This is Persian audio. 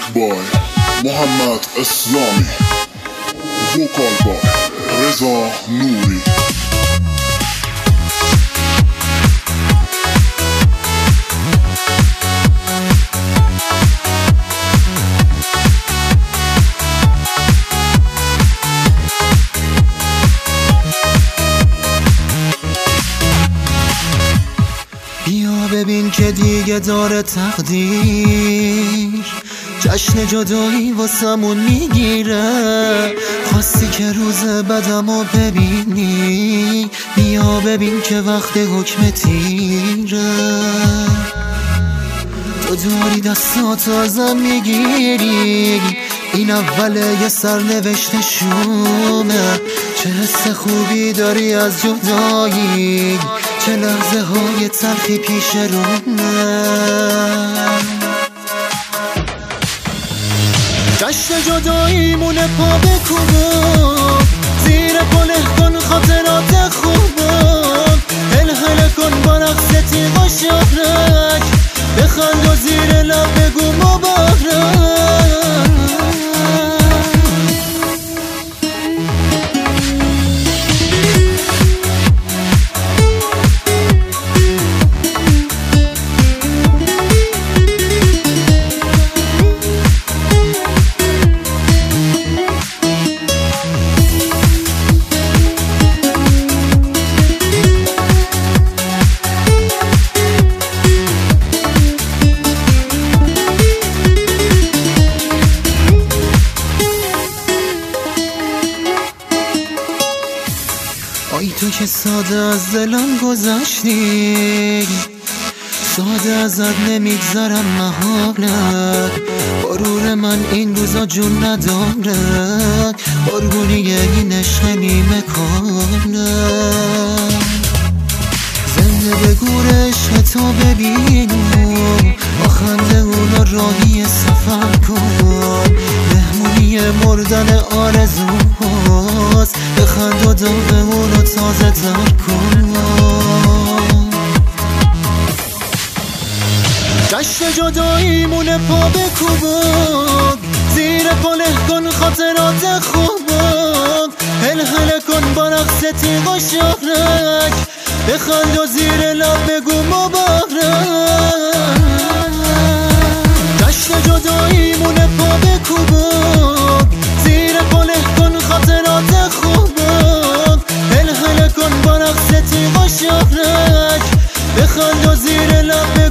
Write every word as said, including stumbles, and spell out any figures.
by محمد اسلامی، وکال by رضا نوری. بیا ببین که دیگه داره تقدیر جشن جدایی واسمون میگیره. خواستی که روز بدمو ببینی، بیا ببین که وقت حکم تیره. تو داری دستاتو ازم میگیری، این اوله یه سرنوشت شومه. چه حس خوبی داری از جدایی، چه لحظه های تلخی پیش رومه. جشن جداییمونه پا بکوبون، زیر پله کن خاطرات خوبون. هل هل کن با رقص تیغ و شبرک، بخند و زیر لب بگو مبارک. آی تو که ساده از دلم گذشتی، ساده ازت نمیگذرم محالت. غرور من این روزا جون نداره، قربونی این عشق نیمه کاره. زنده به گور عشق تو ببینم، با خنده اونا راهی سفر کن. مهمونی مردن آرزوهاست، بخند و داغ اونو تازه تر کن. جشن جداییمونه پا بکوبون، زیر پله کن خاطرات خوبون. هل هل کن با رقص تیغ و شبرک، بخند و زیر لب بگو مبارک. جشن جداییمونه پا بکوبون، زیر پله کن خاطرات خوبون. هل هل کن با رقص تیغ و شبرک، بخند و زیر لب